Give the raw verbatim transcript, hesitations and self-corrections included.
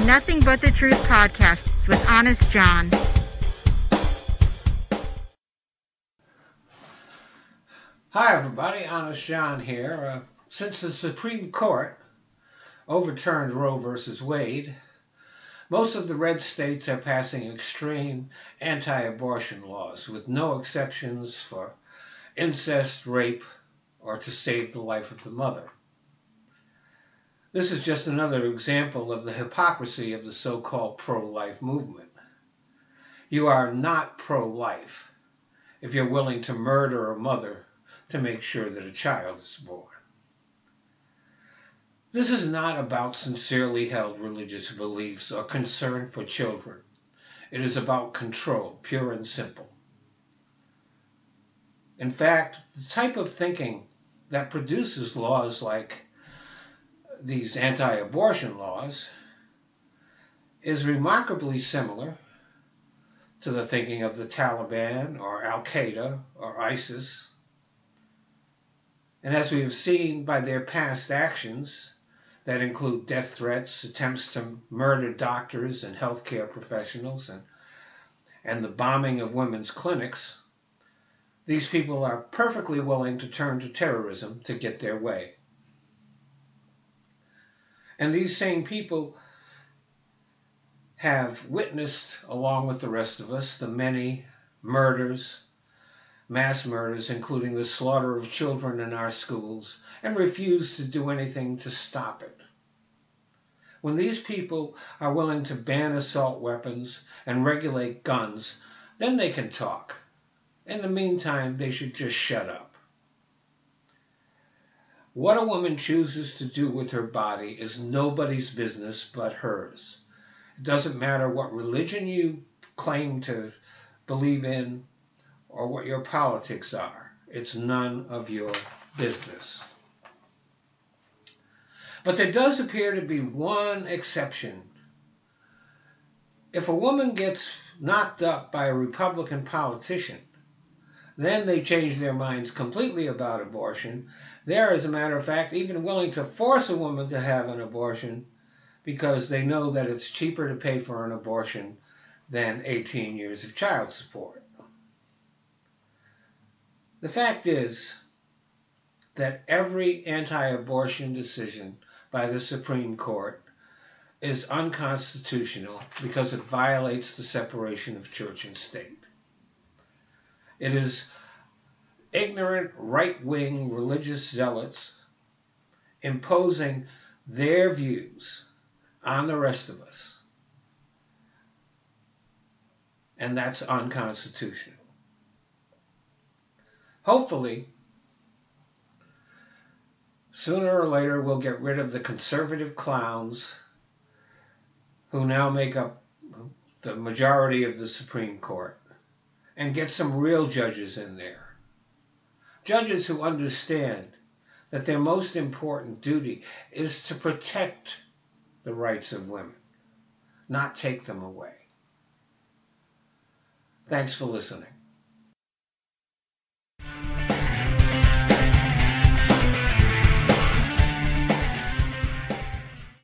Nothing But the Truth podcast with Honest John. Hi everybody, Honest John here. Uh, since the Supreme Court overturned Roe versus Wade, most of the red states are passing extreme anti-abortion laws with no exceptions for incest, rape, or to save the life of the mother. This is just another example of the hypocrisy of the so-called pro-life movement. You are not pro-life if you're willing to murder a mother to make sure that a child is born. This is not about sincerely held religious beliefs or concern for children. It is about control, pure and simple. In fact, the type of thinking that produces laws like these anti-abortion laws is remarkably similar to the thinking of the Taliban or Al-Qaeda or ISIS. And as we have seen by their past actions that include death threats, attempts to murder doctors and healthcare professionals, and, and the bombing of women's clinics, these people are perfectly willing to turn to terrorism to get their way. And these same people have witnessed, along with the rest of us, the many murders, mass murders, including the slaughter of children in our schools, and refuse to do anything to stop it. When these people are willing to ban assault weapons and regulate guns, then they can talk. In the meantime, they should just shut up. What a woman chooses to do with her body is nobody's business but hers. It doesn't matter what religion you claim to believe in or what your politics are. It's none of your business. But there does appear to be one exception. If a woman gets knocked up by a Republican politician, then they change their minds completely about abortion. They're, as a matter of fact, even willing to force a woman to have an abortion because they know that it's cheaper to pay for an abortion than eighteen years of child support. The fact is that every anti-abortion decision by the Supreme Court is unconstitutional because it violates the separation of church and state. It is ignorant, right-wing religious zealots imposing their views on the rest of us. And that's unconstitutional. Hopefully, sooner or later we'll get rid of the conservative clowns who now make up the majority of the Supreme Court and get some real judges in there. Judges who understand that their most important duty is to protect the rights of women, not take them away. Thanks for listening.